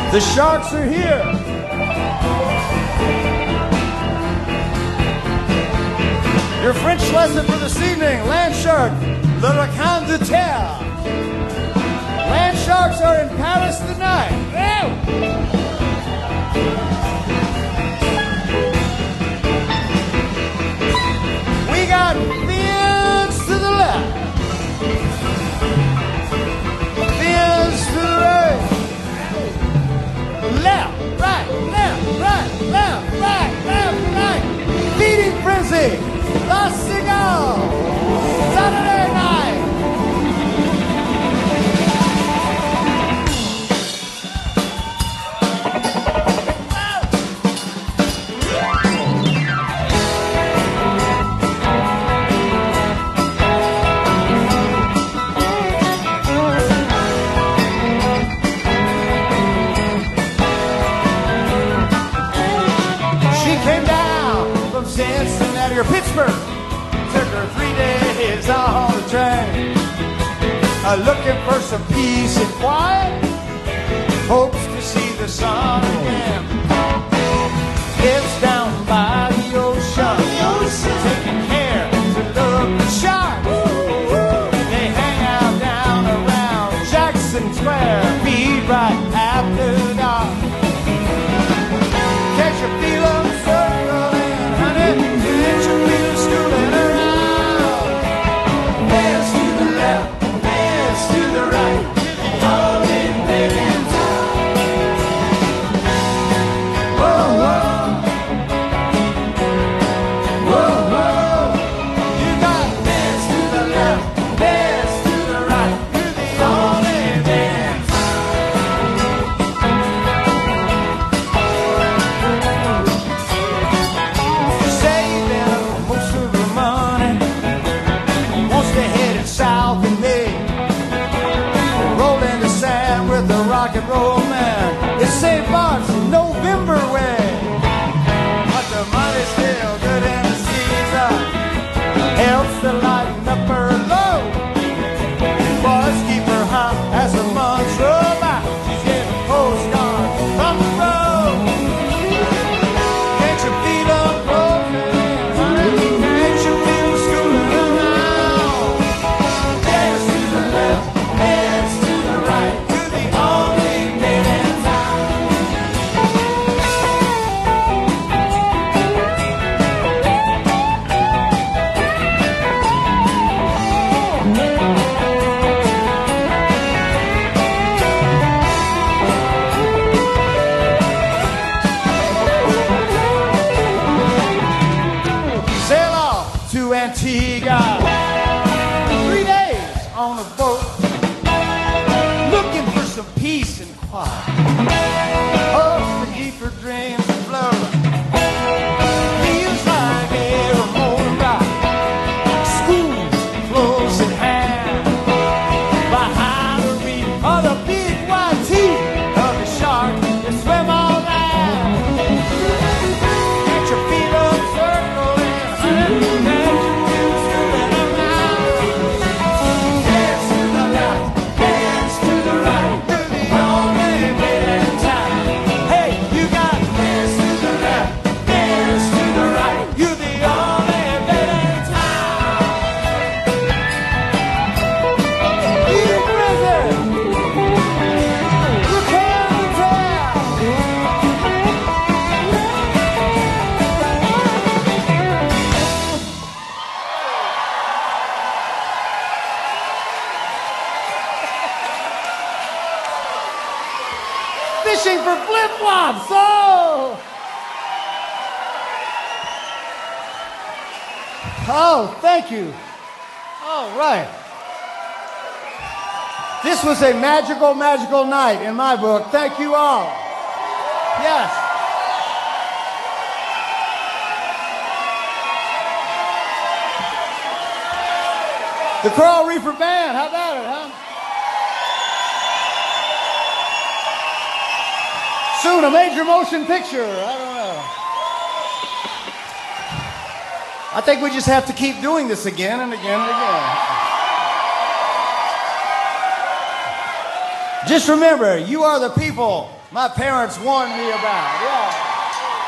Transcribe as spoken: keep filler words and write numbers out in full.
The Sharks are here. Your French lesson for this evening, land shark, le requin de terre. Land sharks are in Paris tonight. We got fins to the left, fins to the right. Left, right, left, right, left, right, left, right. Feeding frenzy. La Seagull. Saturday night. Cincinnati or Pittsburgh, took her three days on the train, uh, looking for some peace and quiet, hopes to see the sun again. Lives down by the ocean, taking care to look the sharp. They hang out down around Jackson Square, feed right after dark. Catch a feel of circle. Rock and roll man, it's Saint Bart's November way, but the money's still good in the season, helps to lighten up her load, boys keep her hot as the months roll by, she's getting postcards from the road. Can't you feel them closing, honey? Can't you feel schooling around? Dance to the left, dance to the right. To Antigua, three days on a boat, looking for some peace and quiet, hopes to keep her dreams afloat. Feels like every morning ride, school's close at hand, behind the reef of the big white teeth of the shark that swim all night. Can't you feel them circling, honey? Fishing for flip-flops, oh! Oh, thank you. All right. This was a magical, magical night in my book. Thank you all. Yes. The Coral Reefer Band, how about it, huh? Soon a major motion picture, I don't know. I think we just have to keep doing this again and again and again. Just remember, you are the people my parents warned me about. Yeah.